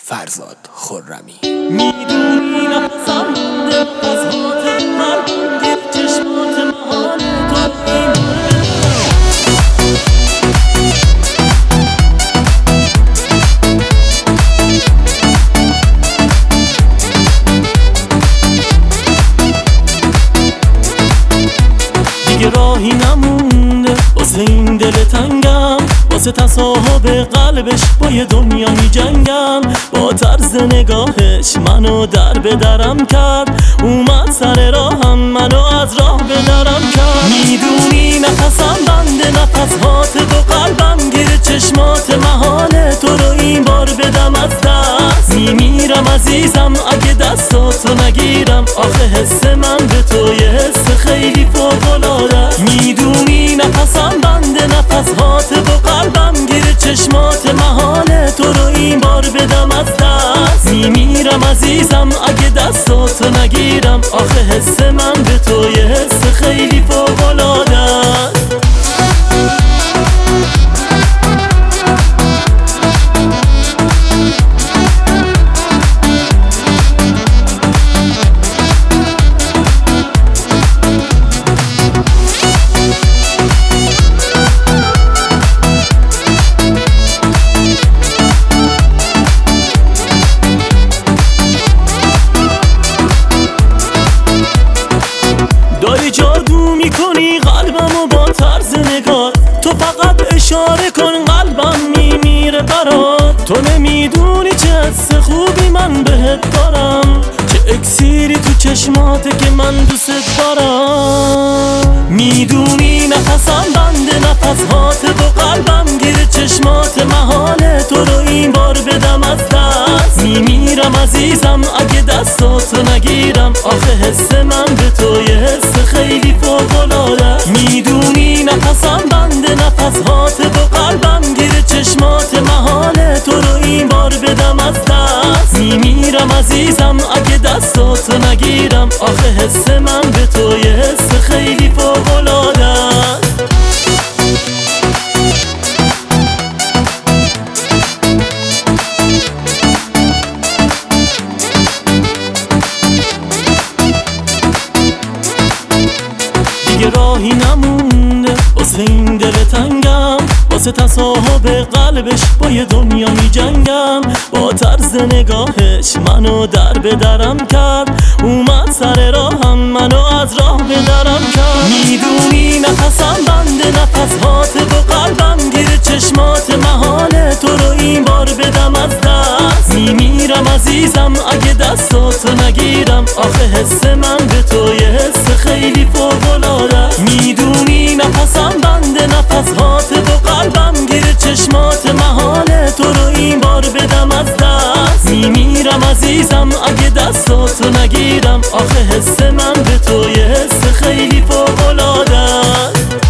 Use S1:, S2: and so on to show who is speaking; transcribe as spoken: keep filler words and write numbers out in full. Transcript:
S1: فرزاد خرمی.
S2: میدونی نفسم مونده از هات قلبم دیر چشمات محال تو این دیگه راهی نمونده واسه این دل تنگم، واسه تصاحب قلبش با یه دنیا می جنگم. با طرز نگاهش منو در به درم کرد، اومد سر راهم منو از راه به درم کرد. میدونی نفسم بنده نفسهات دو قلبم گیر چشمات محاله تو رو این بار بدم از دست. میمیرم عزیزم اگه دستاتو نگیرم، آخه حس من به تو یه حس خیلی فوق‌العاده. میدونی نفسم بنده نفسهات دو قلبم گیر چشمات محاله تو رو این بار بدم از دست. میمیرم عزیزم اگه دستاتو نگیرم، آخه حس من به تو یه حس خیلی فوق‌العاده. داری جادو میکنی قلبمو با طرز نگار، تو فقط اشاره کن قلبم میمیره برات. تو نمیدونی چه حس خوبی من بهت دارم، چه اکسیری تو چشماته که من دوست دارم. میدونی نفسم بنده نفسهات دو قلبم گیر چشمات محاله تو رو این بار بدم از دست. میمیرم عزیزم اگه دستاتو نگیرم، آخه حس من به تو یه حس خیلی فوق‌العاده. میدونی نفسم بنده نفسهات دو قلبم گیر چشمات محاله تو رو این بار بدم از دست. میمیرم عزیزم اگه دستاتو نگیرم، آخه حس من به تو یه حس خیلی فوق‌العاده. دیگه راهی نمونده واسه این دل تنگم، واسه تصاحب قلبش با یه دنیا می جنگم. با طرز نگاهش منو در به درم کرد، اومد سر راهم منو از راه به درم کرد. میدونی نفسم بنده نفسهات دو قلبم گیر چشمات محاله تو رو این بار بدم از دست. میمیرم عزیزم اگه دستاتو نگیرم، آخه حس من به تو یه حس خیلی فوق‌العاده. میدونی نفسم بنده نفسهات دو قلبم گیر چشمات محاله تو رو این بار بدم از دست. میمیرم عزیزم اگه دستاتو نگیرم، آخه حس من به تو یه حس خیلی فوق‌العاده.